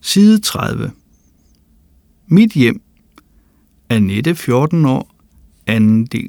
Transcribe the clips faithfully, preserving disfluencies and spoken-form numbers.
Side tredive. Mit hjem. Annette, fjorten år, anden del.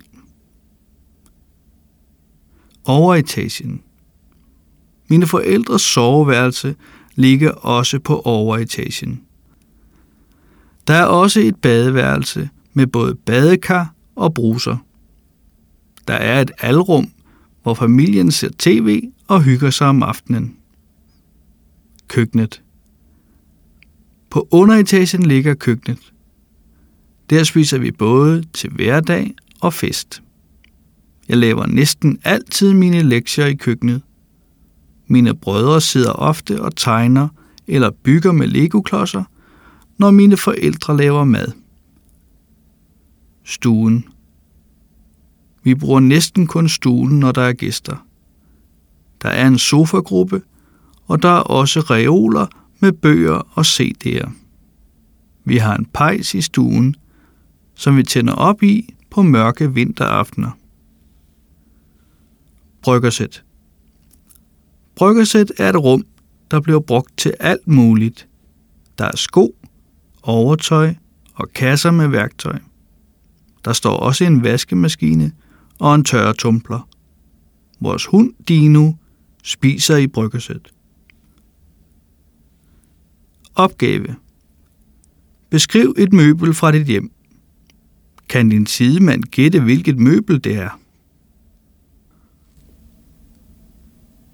Overetagen. Mine forældres soveværelse ligger også på overetagen. Der er også et badeværelse med både badekar og bruser. Der er et alrum, hvor familien ser tv og hygger sig om aftenen. Køkkenet. På underetagen ligger køkkenet. Der spiser vi både til hverdag og fest. Jeg laver næsten altid mine lektier i køkkenet. Mine brødre sidder ofte og tegner eller bygger med legoklodser, når mine forældre laver mad. Stuen. Vi bruger næsten kun stuen, når der er gæster. Der er en sofagruppe, og der er også reoler med bøger og C D'er. Vi har en pejs i stuen, som vi tænder op i på mørke vinteraftener. Bryggersæt. Bryggersæt er et rum, der bliver brugt til alt muligt. Der er sko, overtøj og kasser med værktøj. Der står også en vaskemaskine og en tørretumbler. Vores hund Dino spiser i bryggersæt. Opgave. Beskriv et møbel fra dit hjem. Kan din sidemand gætte, hvilket møbel det er?